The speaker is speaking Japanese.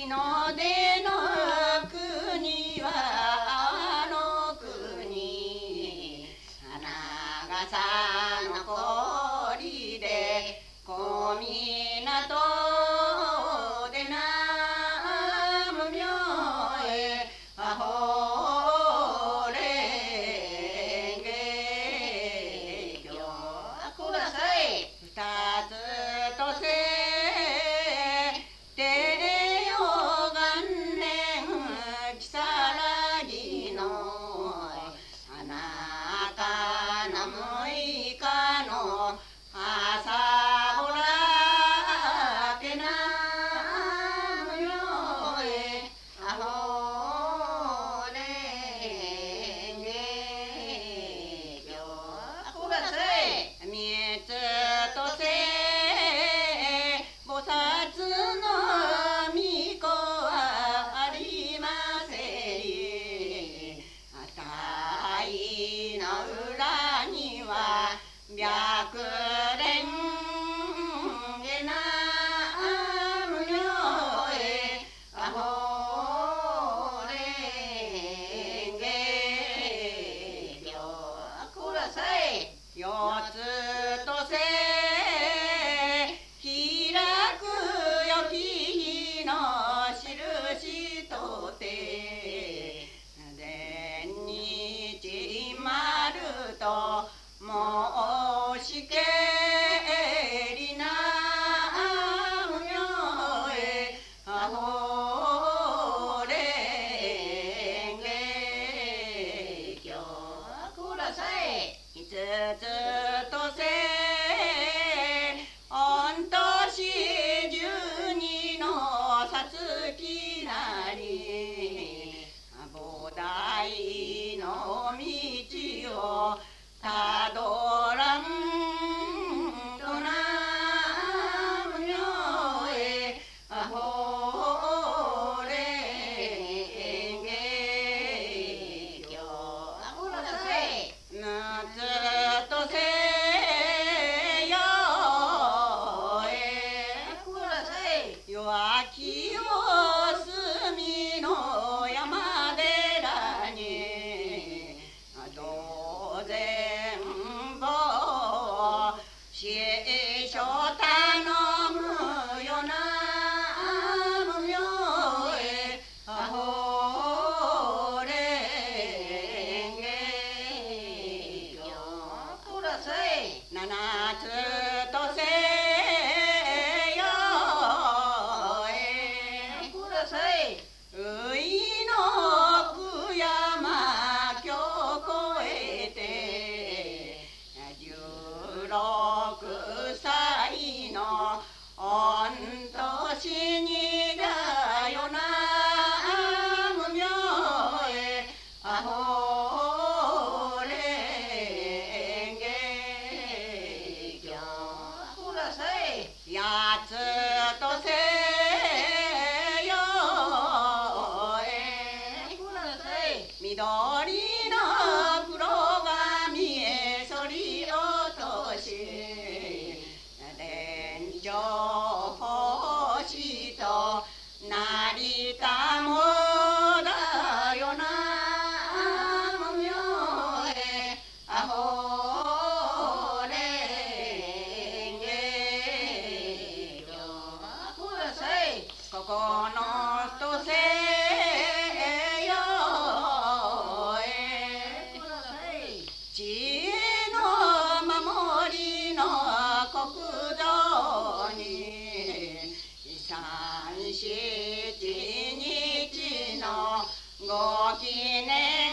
の出の国はあの国、花笠の氷で小港で南無明へアホレンゲ教ください。二つとせてよ元年如月のあなたの6日の朝ぼらけな無明へアホレンゲ教ください。三つとせ菩薩の巫女はありませり、鯛の裏には白蓮華な無明へアホレンゲ教ください。四つとせ開くよき日の印とて前日丸と申しけりな無明へアホレンゲ教ください。五つとせ御年12のさつきなり菩提の道をたどらんとな無明へアホレンゲ教ください。六つとせよください。弱きお隅の山寺に同然坊師匠頼むよな無明へアホレンゲ教ください。七つとせよください。ういの久山京越えて16歳の御年にだよな無明へアホレンゲ教ください。八つとせよください。緑の黒髪へ剃り落とし天井星と成田もだよな無明へアホレンゲ教ください。九とせよください。知恵の守りの国土に三七日のご記念